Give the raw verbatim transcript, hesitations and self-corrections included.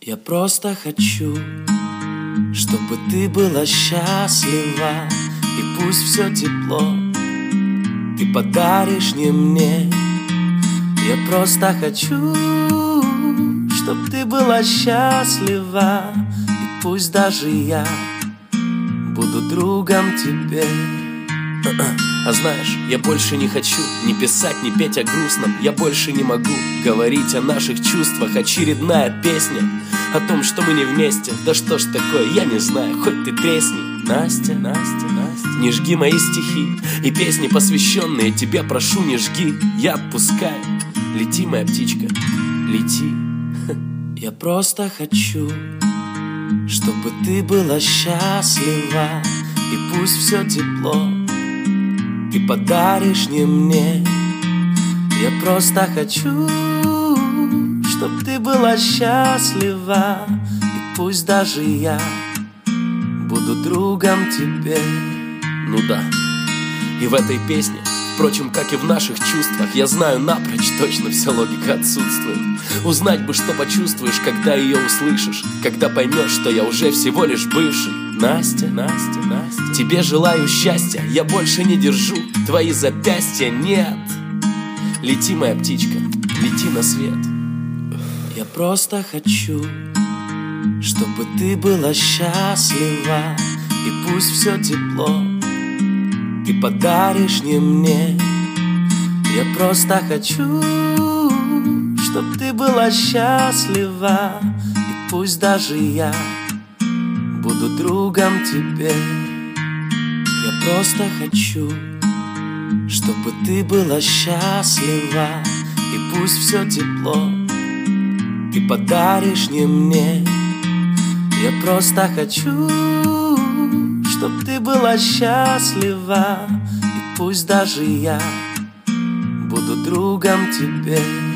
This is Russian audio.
Я просто хочу, чтобы ты была счастлива, и пусть все тепло ты подаришь не мне. Я просто хочу, чтобы ты была счастлива, и пусть даже я буду другом тебе. А знаешь, я больше не хочу ни писать, ни петь о грустном. Я больше не могу говорить о наших чувствах. Очередная песня о том, что мы не вместе. Да что ж такое, я не знаю, хоть ты тресни. Настя, Настя, Настя, не жги мои стихи и песни, посвященные тебе, прошу, не жги. Я отпускаю, лети, моя птичка, лети. Я просто хочу, чтобы ты была счастлива, и пусть все тепло ты подаришь не мне. Я просто хочу, чтоб ты была счастлива, и пусть даже я буду другом тебе. Ну да, и в этой песне, впрочем, как и в наших чувствах, я знаю напрочь, точно вся логика отсутствует. Узнать бы, что почувствуешь, когда ее услышишь, когда поймешь, что я уже всего лишь бывший. Настя, Настя, Настя, тебе желаю счастья, я больше не держу твои запястья, нет. Лети, моя птичка, лети на свет. Я просто хочу, чтобы ты была счастлива, и пусть все тепло ты подаришь не мне. Я просто хочу, чтоб ты была счастлива, и пусть даже я буду другом тебе. Я просто хочу, чтобы ты была счастлива, и пусть все тепло ты подаришь не мне. Я просто хочу, чтоб ты была счастлива, и пусть даже я буду другом тебе.